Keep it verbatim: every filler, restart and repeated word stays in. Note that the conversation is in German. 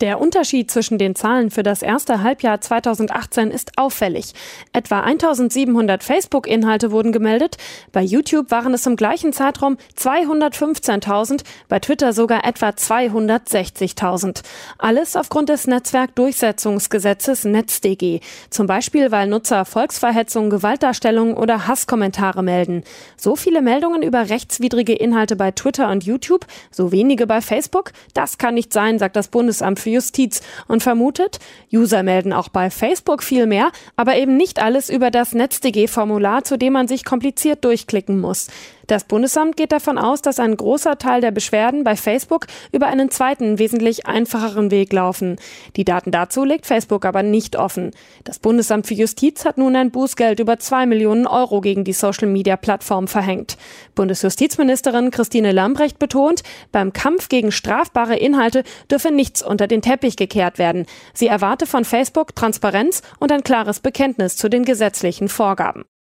Der Unterschied zwischen den Zahlen für das erste Halbjahr zweitausendachtzehn ist auffällig. Etwa eintausendsiebenhundert Facebook-Inhalte wurden gemeldet, bei YouTube waren es im gleichen Zeitraum zweihundertfünfzehntausend, bei Twitter sogar etwa zweihundertsechzigtausend. Alles aufgrund des Netzwerkdurchsetzungsgesetzes NetzDG. Zum Beispiel, weil Nutzer Volksverhetzung, Gewaltdarstellung oder Hasskommentare melden. So viele Meldungen über rechtswidrige Inhalte bei Twitter und YouTube, so wenige bei Facebook? Das kann nicht sein, sagt das Bundesamt für Justiz und vermutet, User melden auch bei Facebook viel mehr, aber eben nicht alles über das NetzDG-Formular, zu dem man sich kompliziert durchklicken muss. Das Bundesamt geht davon aus, dass ein großer Teil der Beschwerden bei Facebook über einen zweiten, wesentlich einfacheren Weg laufen. Die Daten dazu legt Facebook aber nicht offen. Das Bundesamt für Justiz hat nun ein Bußgeld über zwei Millionen Euro gegen die Social-Media-Plattform verhängt. Bundesjustizministerin Christine Lambrecht betont, beim Kampf gegen strafbare Inhalte dürfe nichts unter den Teppich gekehrt werden. Sie erwarte von Facebook Transparenz und ein klares Bekenntnis zu den gesetzlichen Vorgaben.